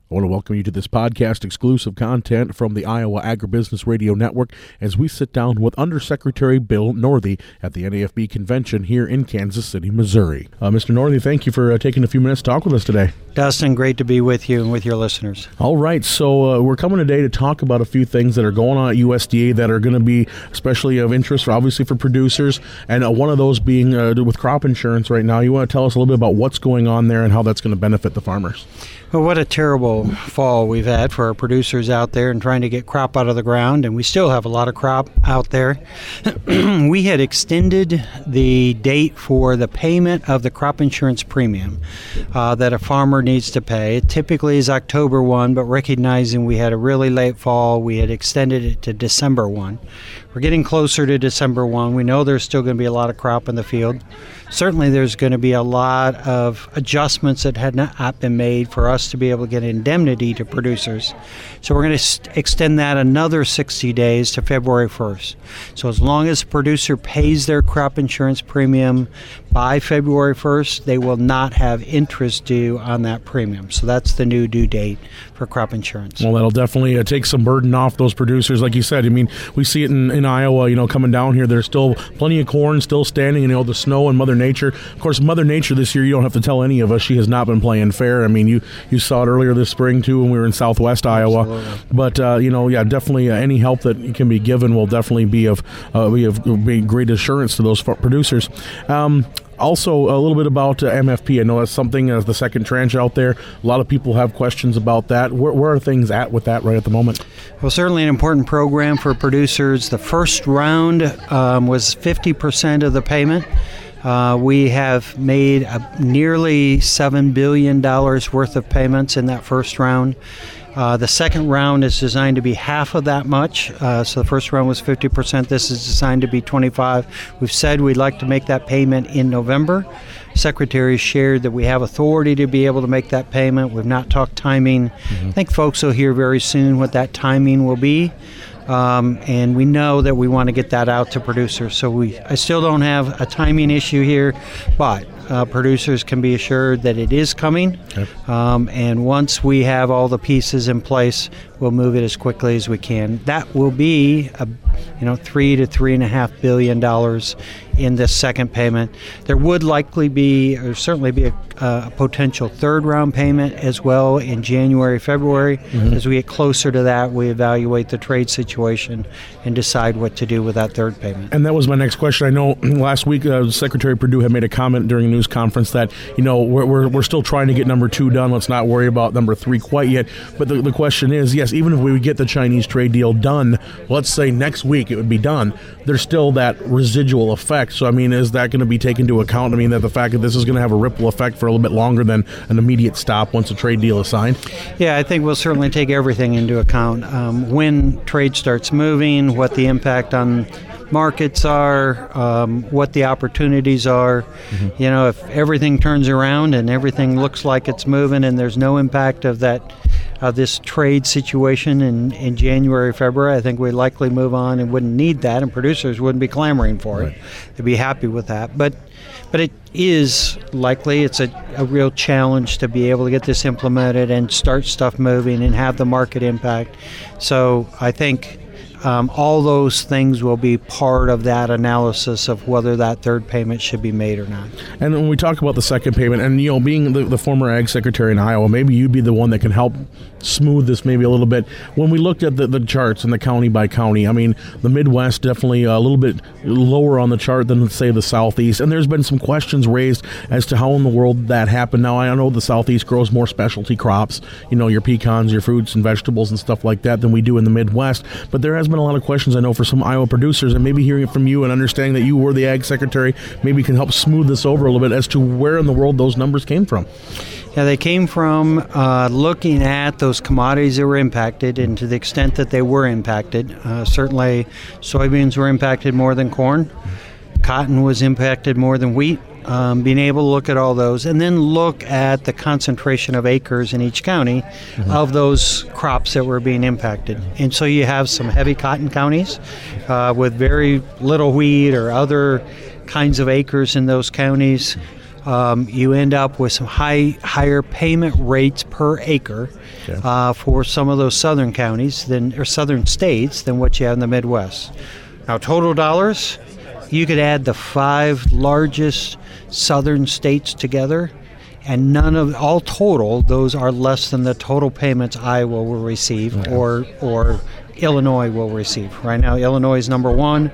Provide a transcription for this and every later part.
I want to welcome you to this podcast exclusive content from the Iowa Agribusiness Radio Network as we sit down with Undersecretary Bill Northey at the NAFB convention here in Kansas City, Missouri. Mr. Northey, thank you for taking a few minutes to talk with us today. Dustin, great to be with you and with your listeners. All right, so we're coming today to talk about a few things that are going on at USDA that are going to be especially of interest, obviously, for producers, and one of those being with crop insurance right now. You want to tell us a little bit about what's going on there and how that's going to benefit the farmers? Well, what a terrible fall we've had for our producers out there and trying to get crop out of the ground, and we still have a lot of crop out there. We had extended the date for the payment of the crop insurance premium that a farmer needs to pay. It typically is October 1, but recognizing we had a really late fall, we had extended it to December 1. We're getting closer to December 1. We know there's still going to be a lot of crop in the field. Certainly there's going to be a lot of adjustments that had not been made for us to be able to get indemnity to producers. So we're going to extend that another 60 days to February 1st. So as long as the producer pays their crop insurance premium by February 1st, they will not have interest due on that premium. So that's the new due date for crop insurance. Well, that'll definitely take some burden off those producers. Like you said, I mean, we see it in Iowa, coming down here. There's still plenty of corn still standing, the snow and Mother Nature. Of course, Mother Nature this year, you don't have to tell any of us, she has not been playing fair. I mean, you saw it earlier this spring, too, when we were in southwest Iowa. Absolutely. But, definitely any help that can be given will definitely be of great assurance to those producers. Also, a little bit about MFP. I know that's something, the second tranche out there. A lot of people have questions about that. Where are things at with that right at the moment? Well, certainly an important program for producers. The first round was 50% of the payment. We have made nearly $7 billion worth of payments in that first round. The second round is designed to be half of that much. So the first round was 50%. This is designed to be 25%. We've said we'd like to make that payment in November. Secretary shared that we have authority to be able to make that payment. We've not talked timing. I think folks will hear very soon what that timing will be. And we know that we want to get that out to producers. So I still don't have a timing issue here, but producers can be assured that it is coming. Okay. And once we have all the pieces in place, we'll move it as quickly as we can. That will be $3 to $3.5 billion in this second payment. There would likely be, or certainly be, a potential third round payment as well in January, February. Mm-hmm. As we get closer to that, we evaluate the trade situation and decide what to do with that third payment. And that was my next question. I know last week Secretary Perdue had made a comment during a news conference that we're still trying to get number 2 done. Let's not worry about number 3 quite yet. But the question is, yes, even if we would get the Chinese trade deal done, let's say next week it would be done, there's still that residual effect. So, I mean, is that going to be taken into account? I mean, that the fact that this is going to have a ripple effect for a little bit longer than an immediate stop once a trade deal is signed? Yeah, I think we'll certainly take everything into account. When trade starts moving, what the impact on markets are, what the opportunities are. Mm-hmm. If everything turns around and everything looks like it's moving and there's no impact of this trade situation in January, February, I think we'd likely move on and wouldn't need that, and producers wouldn't be clamoring for it. They'd be happy with that. But it is likely, it's a real challenge to be able to get this implemented and start stuff moving and have the market impact. So I think all those things will be part of that analysis of whether that third payment should be made or not. And when we talk about the second payment, and being the former Ag Secretary in Iowa, maybe you'd be the one that can help smooth this maybe a little bit. When we looked at the charts and the county by county, I mean, the Midwest definitely a little bit lower on the chart than, let's say, the Southeast. And there's been some questions raised as to how in the world that happened. Now, I know the Southeast grows more specialty crops, your pecans, your fruits and vegetables and stuff like that than we do in the Midwest. But there has been a lot of questions, I know, for some Iowa producers, and maybe hearing it from you and understanding that you were the Ag Secretary maybe can help smooth this over a little bit as to where in the world those numbers came from. Yeah, they came from looking at those commodities that were impacted, and to the extent that they were impacted. Certainly, soybeans were impacted more than corn. Cotton was impacted more than wheat. Being able to look at all those and then look at the concentration of acres in each county of those crops that were being impacted. And so you have some heavy cotton counties with very little wheat or other kinds of acres in those counties. you end up with some higher payment rates per acre for some of those southern counties or southern states than what you have in the Midwest. Now, total dollars, you could add the 5 largest southern states together, and all total, those are less than the total payments Iowa will receive or Illinois will receive. Right now, Illinois is number 1.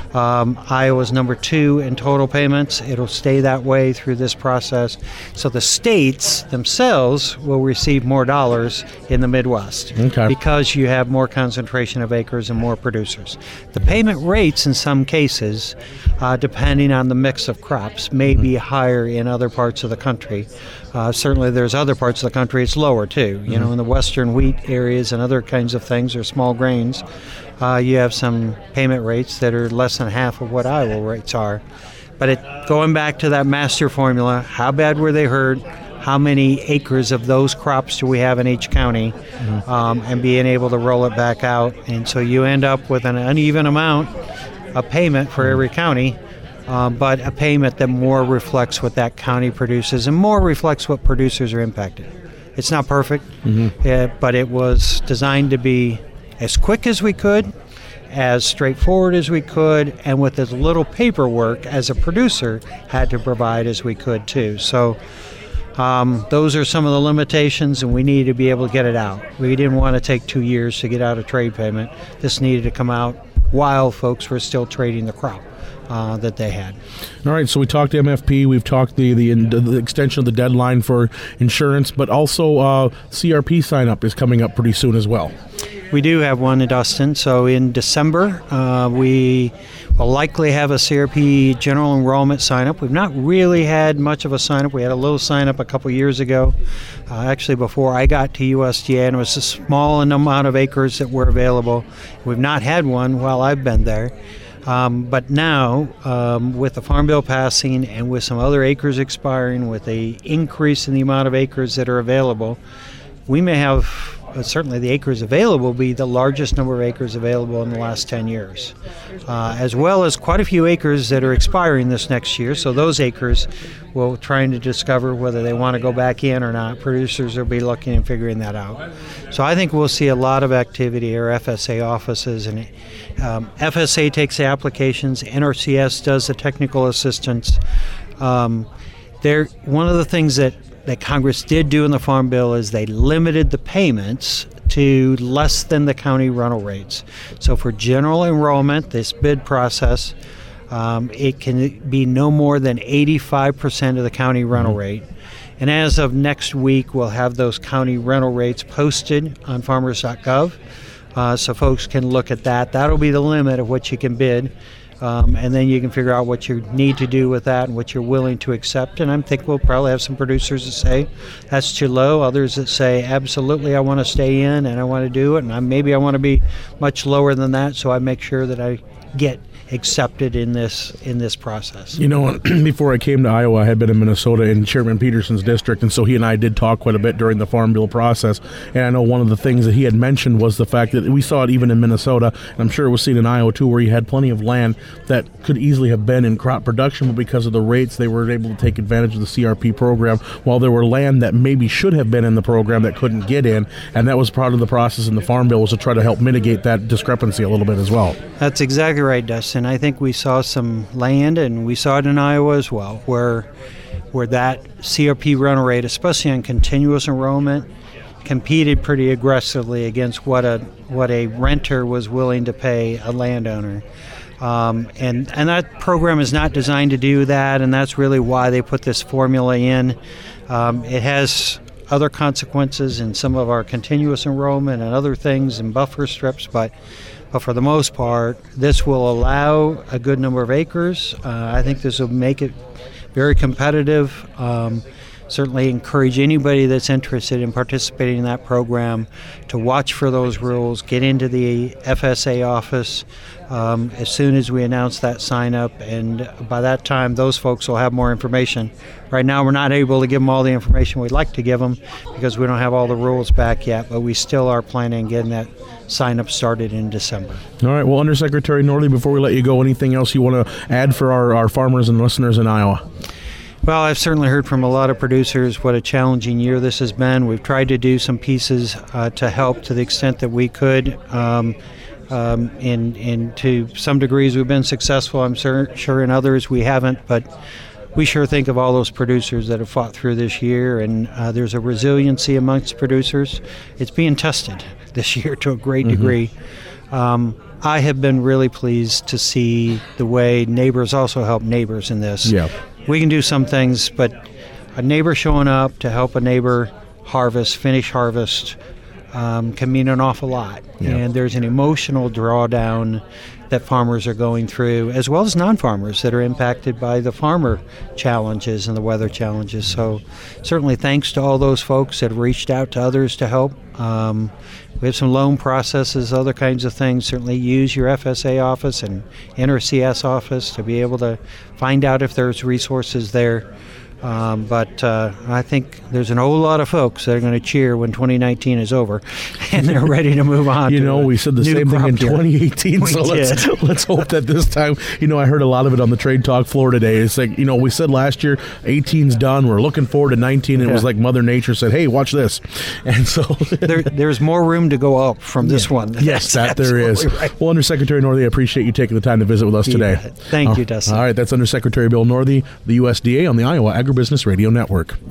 Iowa's number 2 in total payments. It'll stay that way through this process. So the states themselves will receive more dollars in the Midwest because you have more concentration of acres and more producers. The payment rates in some cases, depending on the mix of crops, may be higher in other parts of the country. Certainly there's other parts of the country it's lower too. You know, in the western wheat areas and other kinds of things or small grains, you have some payment rates that are less than half of what Iowa rates are. But going back to that master formula, how bad were they hurt? How many acres of those crops do we have in each county? And being able to roll it back out. And so you end up with an uneven amount of payment for every county. But a payment that more reflects what that county produces and more reflects what producers are impacted. It's not perfect, but it was designed to be as quick as we could, as straightforward as we could, and with as little paperwork as a producer had to provide as we could too. So those are some of the limitations, and we needed to be able to get it out. We didn't want to take 2 years to get out a trade payment. This needed to come out while folks were still trading the crop that they had. All right, so we talked MFP, we've talked the extension of the deadline for insurance, but also CRP sign-up is coming up pretty soon as well. We do have one, Dustin. So in December, we will likely have a CRP general enrollment sign-up. We've not really had much of a sign-up. We had a little sign-up a couple years ago, actually before I got to USDA, and it was a small amount of acres that were available. We've not had one while I've been there. But now, with the Farm Bill passing and with some other acres expiring, with the increase in the amount of acres that are available, we may have, certainly the acres available, be the largest number of acres available in the last 10 years, as well as quite a few acres that are expiring this next year. So those acres, we're trying to discover whether they want to go back in or not. Producers will be looking and figuring that out. So I think we'll see a lot of activity at our FSA offices, and FSA takes the applications, NRCS does the technical assistance. One of the things that Congress did do in the Farm Bill is they limited the payments to less than the county rental rates. So for general enrollment, this bid process, it can be no more than 85% of the county rental rate. And as of next week, we'll have those county rental rates posted on farmers.gov, so folks can look at that. That'll be the limit of what you can bid. And then you can figure out what you need to do with that and what you're willing to accept. And I think we'll probably have some producers that say that's too low, others that say absolutely I want to stay in and I want to do it, and maybe I want to be much lower than that, so I make sure that I get accepted in this process. You know, before I came to Iowa, I had been in Minnesota in Chairman Peterson's district, and so he and I did talk quite a bit during the Farm Bill process. And I know one of the things that he had mentioned was the fact that we saw it even in Minnesota, and I'm sure it was seen in Iowa too, where you had plenty of land that could easily have been in crop production, but because of the rates, they were able to take advantage of the CRP program, while there were land that maybe should have been in the program that couldn't get in, and that was part of the process in the Farm Bill, was to try to help mitigate that discrepancy a little bit as well. That's exactly right, Dustin. I think we saw some land, and we saw it in Iowa as well, where that CRP rental rate, especially on continuous enrollment, competed pretty aggressively against what a renter was willing to pay a landowner. And that program is not designed to do that, and that's really why they put this formula in. It has other consequences in some of our continuous enrollment and other things and buffer strips, but for the most part, this will allow a good number of acres. I think this will make it very competitive. Certainly encourage anybody that's interested in participating in that program to watch for those rules, get into the FSA office as soon as we announce that sign up, and by that time those folks will have more information. Right now we're not able to give them all the information we'd like to give them because we don't have all the rules back yet, but we still are planning on getting that sign up started in December. All right, well, Undersecretary Nordly, before we let you go, anything else you want to add for our farmers and listeners in Iowa? Well, I've certainly heard from a lot of producers what a challenging year this has been. We've tried to do some pieces to help to the extent that we could. And to some degrees we've been successful. I'm sure in others we haven't, but we sure think of all those producers that have fought through this year, and there's a resiliency amongst producers. It's being tested this year to a great degree. I have been really pleased to see the way neighbors also help neighbors in this. Yeah. We can do some things, but a neighbor showing up to help a neighbor finish harvest, can mean an awful lot. Yeah. And there's an emotional drawdown that farmers are going through, as well as non-farmers that are impacted by the farmer challenges and the weather challenges. So certainly thanks to all those folks that have reached out to others to help. We have some loan processes, other kinds of things. Certainly use your FSA office and NRCS office to be able to find out if there's resources there. But I think there's an whole lot of folks that are going to cheer when 2019 is over, and they're ready to move on. We said the same thing in 2018, so let's hope that this time, I heard a lot of it on the Trade Talk floor today. It's like, we said last year, 18's done, we're looking forward to 19, and it was like Mother Nature said, hey, watch this. And so there's more room to go up from this one. Yes, that there is. Right. Well, Undersecretary Northey, I appreciate you taking the time to visit with us today. Thank you, Dustin. All right, that's Undersecretary Bill Northey, the USDA on the Iowa Agribusiness Radio Network.